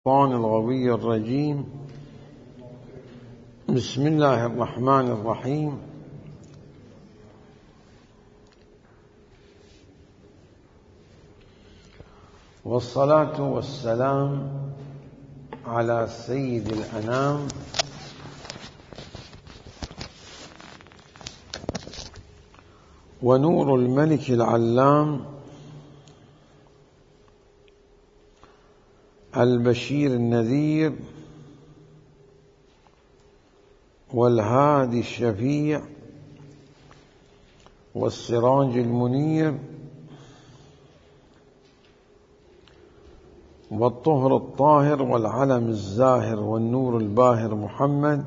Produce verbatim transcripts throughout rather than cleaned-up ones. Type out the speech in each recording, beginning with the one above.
الشيطان الغوي الرجيم. بسم الله الرحمن الرحيم. والصلاة والسلام على سيد الأنام ونور الملك العلام البشير النذير والهادي الشفيع والسراج المنير والطهر الطاهر والعلم الزاهر والنور الباهر محمد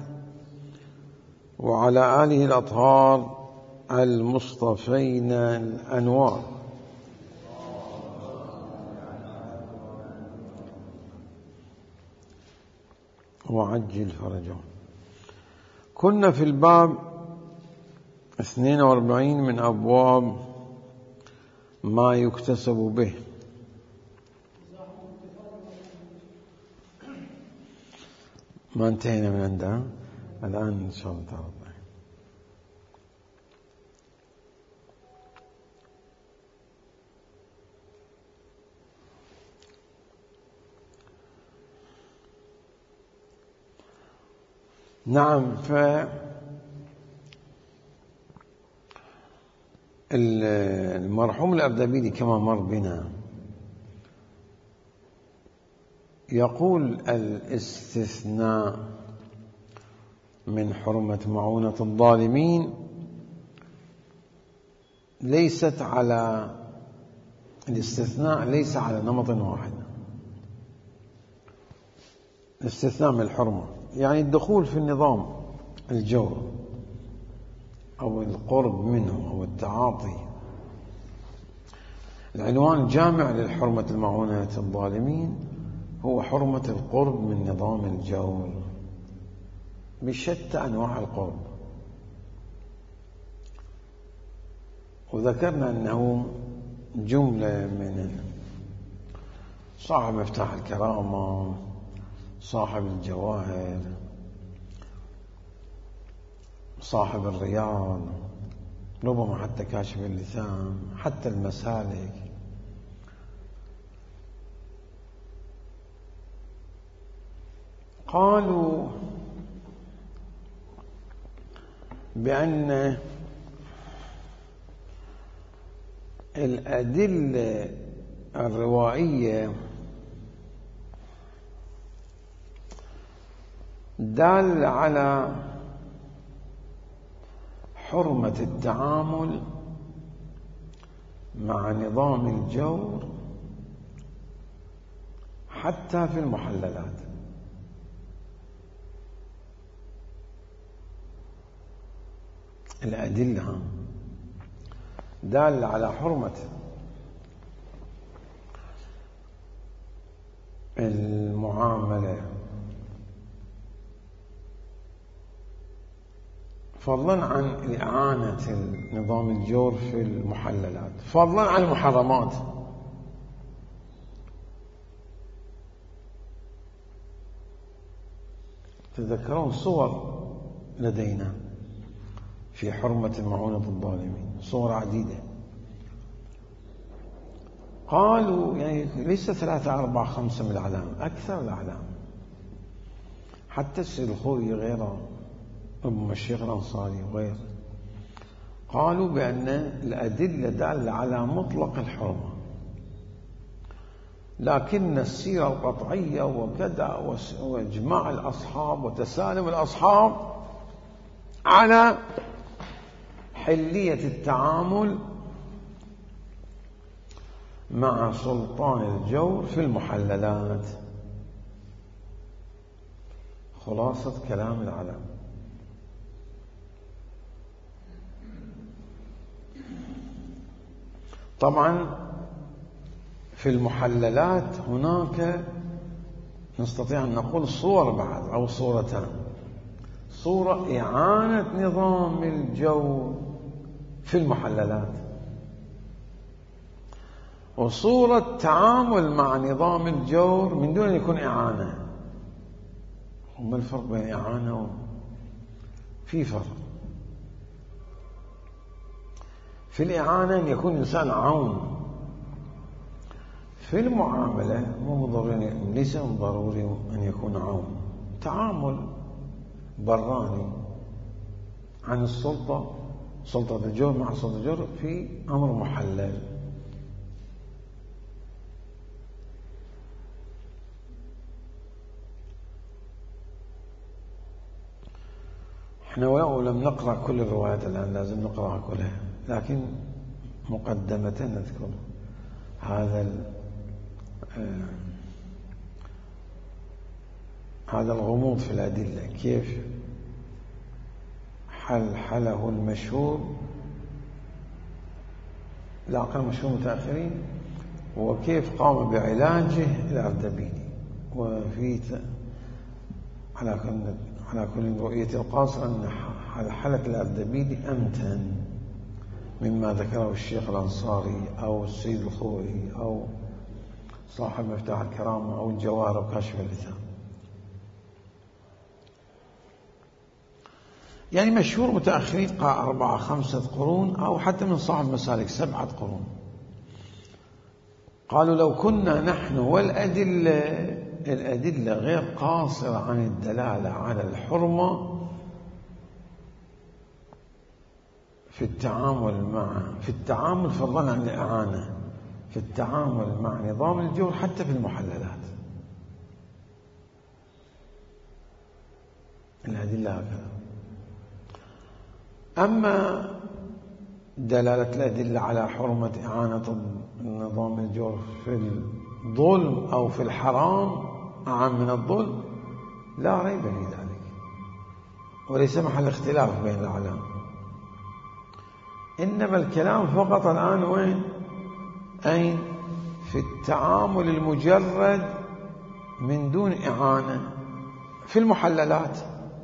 وعلى آله الأطهار المصطفين الأنوار وعجل فرجهم. كنا في الباب اثنين واربعين من أبواب ما يكتسب به. ما انتهينا من عندها الآن إن شاء الله تعالى. نعم. فالمرحوم الأردبيلي كما مر بنا يقول الاستثناء من حرمة معونة الظالمين ليست على الاستثناء ليس على نمط واحد. الاستثناء من الحرمة يعني الدخول في النظام الجور أو القرب منه أو التعاطي. العنوان الجامع للحرمة المعونة الظالمين هو حرمة القرب من نظام الجور بشتى أنواع القرب. وذكرنا أنه جملة من صاحب مفتاح الكرامة، صاحب الجواهر، صاحب الرياض، ربما حتى كاشف اللسان، حتى المسالك. قالوا بأن الأدلة الروائية دال على حرمة التعامل مع نظام الجور حتى في المحللات. الأدلة دال على حرمة المعاملة فضلا عن إعانة نظام الجور في المحللات، فضلا عن المحرمات. تذكرون صور لدينا في حرمة معونة الظالمين، صور عديدة. قالوا يعني ليس ثلاثة أربعة خمسة من الأعلام، أكثر الأعلام، حتى السيد الخوئي غيره، ربما الشيخ الأنصاري وغيره، قالوا بأن الأدلة دالة على مطلق الحرمة، لكن السيرة القطعية وكذا وإجماع الأصحاب وتسالم الأصحاب على حلية التعامل مع سلطان الجور في المحللات. خلاصة كلام العلم. طبعا في المحللات هناك نستطيع أن نقول صور بعد أو صورتان. صورة إعانة نظام الجور في المحللات، وصورة تعامل مع نظام الجور من دون أن يكون إعانة. وما الفرق بين إعانة و... في فرق. في الإعانة أن يكون إنسان عون، في المعاملة مو ضروري، ليس ضروري أن يكون عون. تعامل براني عن السلطة، سلطة الجور مع سلطة الجور في أمر محلل. احنا ولو لم نقرأ كل الروايات الآن، لازم نقرأها كلها، لكن مقدمة نذكر هذا آه هذا الغموض في الأدلة، كيف حل حله المشهور، لا أقل مشهور متأخرين، وكيف قام بعلاجه الأردبيلي. وفي على كل على كل رؤية القاصر أن حلة الأردبيلي أمتن مما ذكره الشيخ الأنصاري أو السيد الخوئي أو صاحب مفتاح الكرامة أو الجوار أو كاشف اللثام. يعني مشهور متأخرين قا أربعة خمسة قرون، أو حتى من صاحب مسالك سبعة قرون، قالوا لو كنا نحن والأدلة الأدلة غير قاصرة عن الدلالة على الحرمة في التعامل مع في التعامل فضلا عن الإعانة في التعامل مع نظام الجور حتى في المحللات، الأدلة هكذا. أما دلالة الأدلة على حرمة إعانة نظام الجور في الظلم أو في الحرام أعم من الظلم، لا ريب في ذلك، وليس محل اختلاف بين العلماء. إنما الكلام فقط الآن وين؟ أين؟ في التعامل المجرد من دون إعانة في المحللات.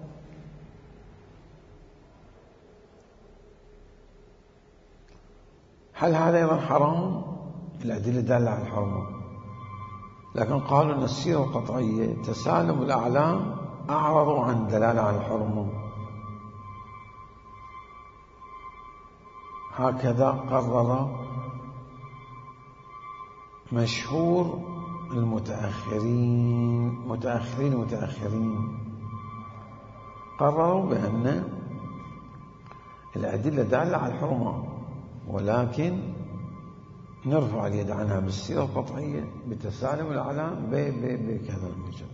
هل هذا أيضا حرام؟ الأدلة دالة على الحرمة، لكن قالوا أن السيرة القطعية تسالم الأعلام أعرضوا عن دلالة على الحرمة. هكذا قرر مشهور المتأخرين متأخرين متأخرين قرروا بأن الأدلة دالة على الحرمة، ولكن نرفع اليد عنها بالسيرة القطعية بتسالم الأعلام بكذا المجرد.